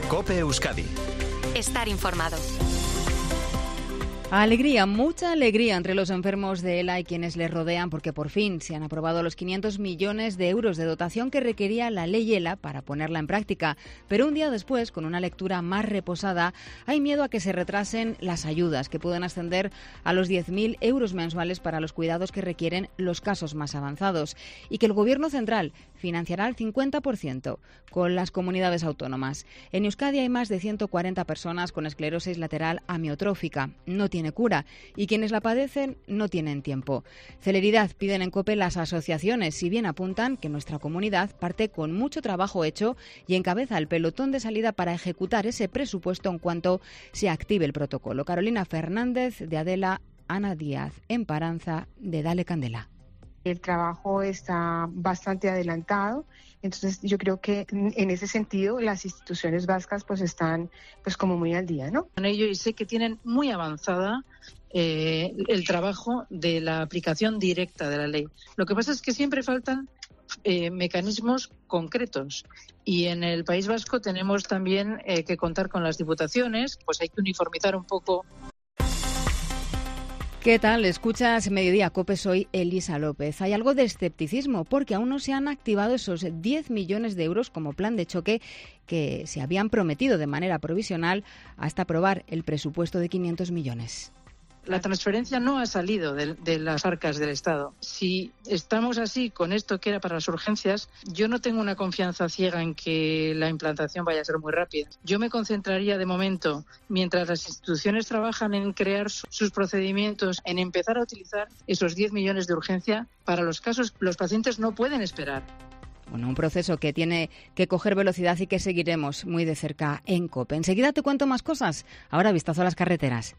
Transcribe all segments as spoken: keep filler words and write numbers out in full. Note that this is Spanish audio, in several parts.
COPE Euskadi. Estar informado. Alegría, mucha alegría entre los enfermos de ELA y quienes les rodean, porque por fin se han aprobado los quinientos millones de euros de dotación que requería la ley ELA para ponerla en práctica. Pero un día después, con una lectura más reposada, hay miedo a que se retrasen las ayudas, que pueden ascender a los diez mil euros mensuales para los cuidados que requieren los casos más avanzados, y que el Gobierno central financiará el cincuenta por ciento con las comunidades autónomas. En Euskadi hay más de ciento cuarenta personas con esclerosis lateral amiotrófica. No tiene cura y quienes la padecen no tienen tiempo. Celeridad piden en COPE las asociaciones, si bien apuntan que nuestra comunidad parte con mucho trabajo hecho y encabeza el pelotón de salida para ejecutar ese presupuesto en cuanto se active el protocolo. Carolina Fernández de Adela, Ana Díaz en Paranza de Dale Candela. El trabajo está bastante adelantado, entonces yo creo que en ese sentido las instituciones vascas pues están pues como muy al día, ¿no? Con ello, y sé que tienen muy avanzada eh, el trabajo de la aplicación directa de la ley. Lo que pasa es que siempre faltan eh, mecanismos concretos, y en el País Vasco tenemos también eh, que contar con las diputaciones, pues hay que uniformizar un poco. ¿Qué tal? Escuchas Mediodía COPE, soy Elisa López. Hay algo de escepticismo porque aún no se han activado esos diez millones de euros como plan de choque que se habían prometido de manera provisional hasta aprobar el presupuesto de quinientos millones. La transferencia no ha salido de, de las arcas del Estado. Si estamos así con esto que era para las urgencias, yo no tengo una confianza ciega en que la implantación vaya a ser muy rápida. Yo me concentraría de momento, mientras las instituciones trabajan en crear su, sus procedimientos, en empezar a utilizar esos diez millones de urgencia para los casos. Los pacientes no pueden esperar. Bueno, un proceso que tiene que coger velocidad y que seguiremos muy de cerca en COPE. Enseguida te cuento más cosas. Ahora vistazo a las carreteras.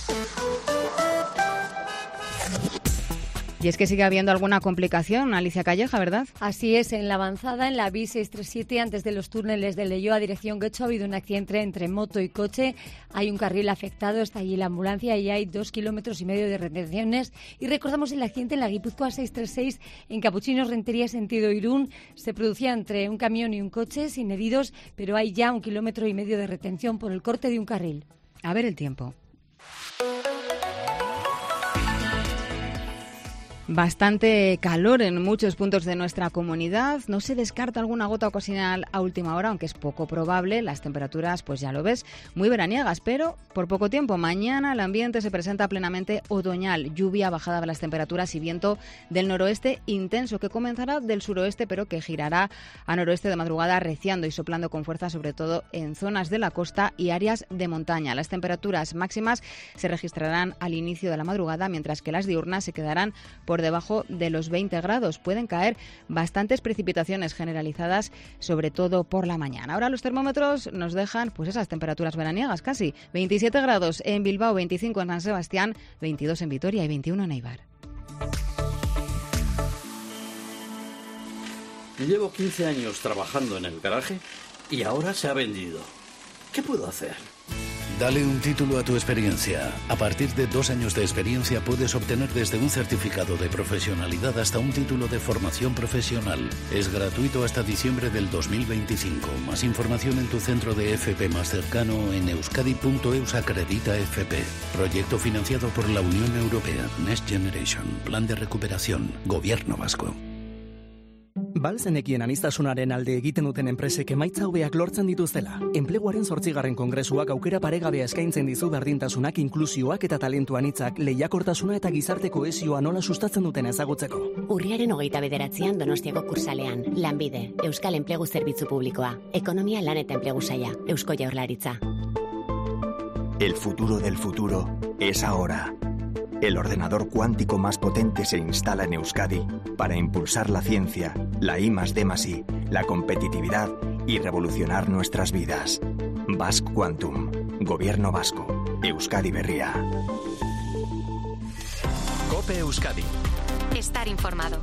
Y es que sigue habiendo alguna complicación, Alicia Calleja, ¿verdad? Así es, en la avanzada, en la B I seiscientos treinta y siete, antes de los túneles de Leioa, dirección Getxo, ha habido un accidente entre moto y coche. Hay un carril afectado, está allí la ambulancia y hay dos kilómetros y medio de retenciones. Y recordamos el accidente en la Guipúzcoa seiscientos treinta y seis, en Capuchinos, Rentería, sentido Irún. Se producía entre un camión y un coche, sin heridos, pero hay ya un kilómetro y medio de retención por el corte de un carril. A ver el tiempo. Bastante calor en muchos puntos de nuestra comunidad. No se descarta alguna gota ocasional a última hora, aunque es poco probable. Las temperaturas, pues ya lo ves, muy veraniegas, pero por poco tiempo. Mañana el ambiente se presenta plenamente otoñal. Lluvia, bajada de las temperaturas y viento del noroeste intenso, que comenzará del suroeste, pero que girará a noroeste de madrugada, arreciando y soplando con fuerza, sobre todo en zonas de la costa y áreas de montaña. Las temperaturas máximas se registrarán al inicio de la madrugada, mientras que las diurnas se quedarán por Por debajo de los veinte grados. Pueden caer bastantes precipitaciones generalizadas, sobre todo por la mañana. Ahora los termómetros nos dejan pues esas temperaturas veraniegas casi. veintisiete grados en Bilbao, veinticinco en San Sebastián, veintidós en Vitoria y veintiuno en Eibar. Llevo quince años trabajando en el garaje y ahora se ha vendido. ¿Qué puedo hacer? Dale un título a tu experiencia. A partir de dos años de experiencia puedes obtener desde un certificado de profesionalidad hasta un título de formación profesional. Es gratuito hasta diciembre del dos mil veinticinco. Más información en tu centro de F P más cercano en euskadi punto eus acredita F P. Proyecto financiado por la Unión Europea. Next Generation. Plan de recuperación. Gobierno vasco. Balzenekien aniztasunaren alde egiten duten enpresek emaitza hobeak lortzen dituztela. Enpleguaren zortzigarren kongresuak aukera paregabea eskaintzen dizu berdintasunak, inklusioak eta talentu anitzak, lehiakortasuna eta gizarte kohesioa nola sustatzen duten ezagutzeko. Urriaren hogeita bederatzian Donostiako kursalean, Lanbide, Euskal Enplegu Zerbitzu Publikoa, Ekonomia Lan eta Enplegu Saila, Eusko Jaurlaritza. El futuro del futuro es ahora. El ordenador cuántico más potente se instala en Euskadi para impulsar la ciencia, la I más D más I, la competitividad y revolucionar nuestras vidas. Basque Quantum, Gobierno Vasco, Euskadi Berria. COPE Euskadi. Estar informado.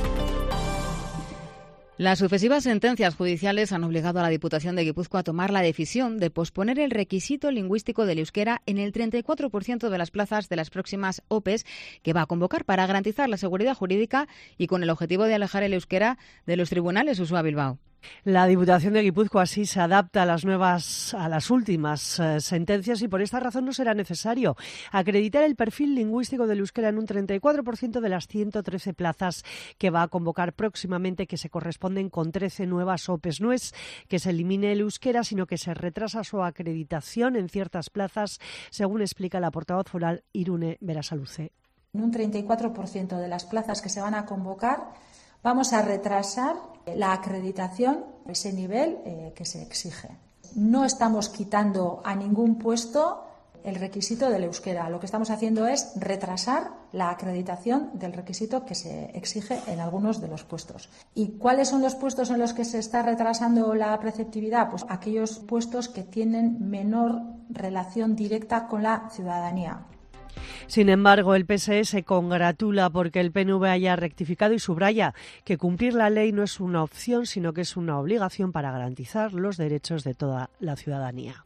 Las sucesivas sentencias judiciales han obligado a la Diputación de Guipúzcoa a tomar la decisión de posponer el requisito lingüístico del euskera en el treinta y cuatro por ciento de las plazas de las próximas O P Es que va a convocar para garantizar la seguridad jurídica y con el objetivo de alejar el euskera de los tribunales. Uxue Bilbao. La Diputación de Guipúzcoa así se adapta a las nuevas, a las últimas eh, sentencias y por esta razón no será necesario acreditar el perfil lingüístico del euskera en un treinta y cuatro por ciento de las ciento trece plazas que va a convocar próximamente, que se corresponden con trece nuevas O P Es. No es que se elimine el euskera, sino que se retrasa su acreditación en ciertas plazas, según explica la portavoz foral Irune Berasaluze. En un treinta y cuatro por ciento de las plazas que se van a convocar vamos a retrasar la acreditación, ese nivel eh, que se exige. No estamos quitando a ningún puesto el requisito del euskera. Lo que estamos haciendo es retrasar la acreditación del requisito que se exige en algunos de los puestos. ¿Y cuáles son los puestos en los que se está retrasando la preceptividad? Pues aquellos puestos que tienen menor relación directa con la ciudadanía. Sin embargo, el P S E se congratula porque el P N V haya rectificado y subraya que cumplir la ley no es una opción, sino que es una obligación para garantizar los derechos de toda la ciudadanía.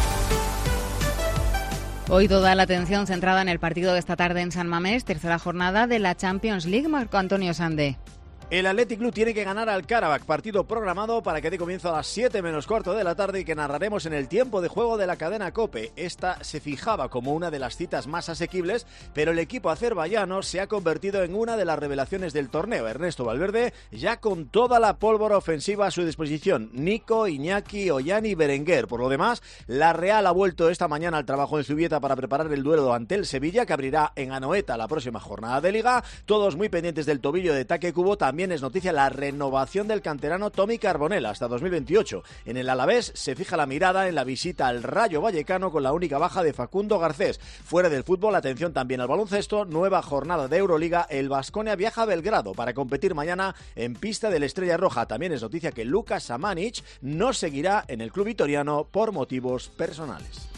Hoy toda la atención centrada en el partido de esta tarde en San Mamés, tercera jornada de la Champions League. Marco Antonio Sande. El Athletic Club tiene que ganar al Karabakh, partido programado para que dé comienzo a las siete menos cuarto de la tarde y que narraremos en el tiempo de juego de la cadena COPE. Esta se fijaba como una de las citas más asequibles, pero el equipo azerbaiyano se ha convertido en una de las revelaciones del torneo. Ernesto Valverde ya con toda la pólvora ofensiva a su disposición. Nico, Iñaki, Ollán y Berenguer. Por lo demás, la Real ha vuelto esta mañana al trabajo en Zubieta para preparar el duelo ante el Sevilla, que abrirá en Anoeta la próxima jornada de Liga. Todos muy pendientes del tobillo de Taque Kubo. También También es noticia la renovación del canterano Tommy Carbonell hasta dos mil veintiocho. En el Alavés se fija la mirada en la visita al Rayo Vallecano con la única baja de Facundo Garcés. Fuera del fútbol, atención también al baloncesto. Nueva jornada de Euroliga. El Baskonia viaja a Belgrado para competir mañana en pista del Estrella Roja. También es noticia que Luka Samanic no seguirá en el club vitoriano por motivos personales.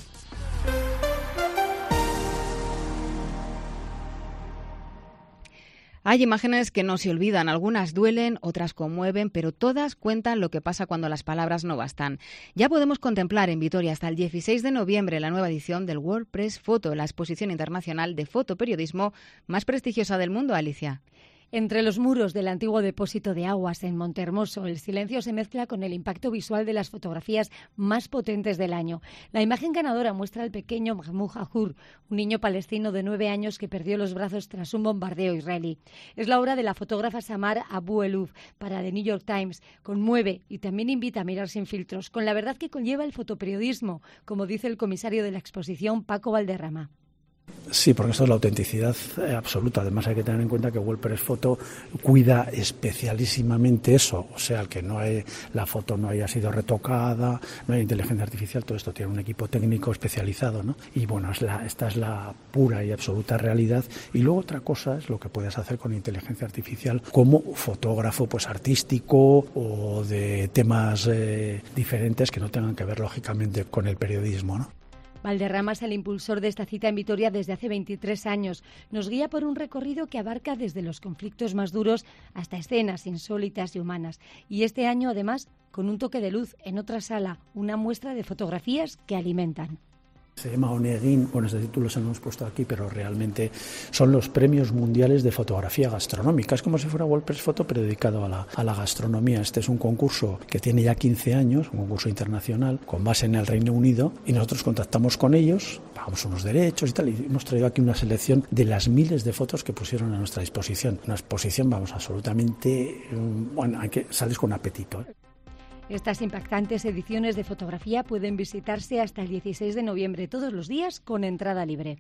Hay imágenes que no se olvidan, algunas duelen, otras conmueven, pero todas cuentan lo que pasa cuando las palabras no bastan. Ya podemos contemplar en Vitoria hasta el dieciséis de noviembre la nueva edición del World Press Photo, la exposición internacional de fotoperiodismo más prestigiosa del mundo, Alicia. Entre los muros del antiguo depósito de aguas en Montehermoso, el silencio se mezcla con el impacto visual de las fotografías más potentes del año. La imagen ganadora muestra al pequeño Mahmoud Hahur, un niño palestino de nueve años que perdió los brazos tras un bombardeo israelí. Es la obra de la fotógrafa Samar Abu Eluf para The New York Times. Conmueve y también invita a mirar sin filtros, con la verdad que conlleva el fotoperiodismo, como dice el comisario de la exposición, Paco Valderrama. Sí, porque esto es la autenticidad absoluta. Además hay que tener en cuenta que World Press Photo cuida especialísimamente eso, o sea, que no hay, la foto no haya sido retocada, no hay inteligencia artificial, todo esto tiene un equipo técnico especializado, ¿no? Y bueno, es la, esta es la pura y absoluta realidad. Y luego otra cosa es lo que puedes hacer con inteligencia artificial como fotógrafo pues artístico o de temas eh, diferentes que no tengan que ver lógicamente con el periodismo, ¿no? Valderrama es el impulsor de esta cita en Vitoria desde hace veintitrés años. Nos guía por un recorrido que abarca desde los conflictos más duros hasta escenas insólitas y humanas. Y este año, además, con un toque de luz en otra sala, una muestra de fotografías que alimentan. Se llama Onegin, bueno, este título se lo hemos puesto aquí, pero realmente son los premios mundiales de fotografía gastronómica. Es como si fuera World Press Photo, pero dedicado a la, a la gastronomía. Este es un concurso que tiene ya quince años, un concurso internacional, con base en el Reino Unido, y nosotros contactamos con ellos, pagamos unos derechos y tal, y hemos traído aquí una selección de las miles de fotos que pusieron a nuestra disposición. Una exposición, vamos, absolutamente, bueno, hay que, sales con apetito, ¿eh? Estas impactantes ediciones de fotografía pueden visitarse hasta el dieciséis de noviembre todos los días con entrada libre.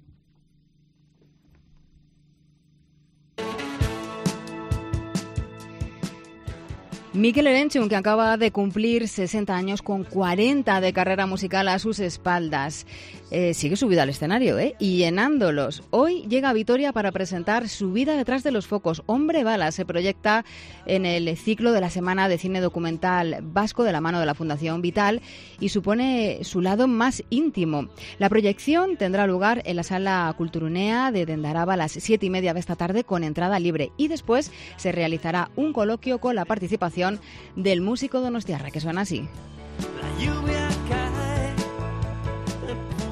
Mikel Erenchun, que acaba de cumplir sesenta años con cuarenta de carrera musical a sus espaldas. Eh, sigue subido al escenario, ¿eh? Y llenándolos. Hoy llega a Vitoria para presentar Su vida detrás de los focos. Hombre Bala se proyecta en el ciclo de la Semana de Cine Documental Vasco de la mano de la Fundación Vital y supone su lado más íntimo. La proyección tendrá lugar en la Sala Culturunea de Dendaraba a las siete y media de esta tarde con entrada libre y después se realizará un coloquio con la participación del músico donostiarra, que suena así. La lluvia cae,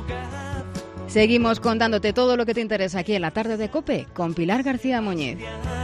seguimos contándote todo lo que te interesa aquí en la tarde de COPE con Pilar García Muñiz.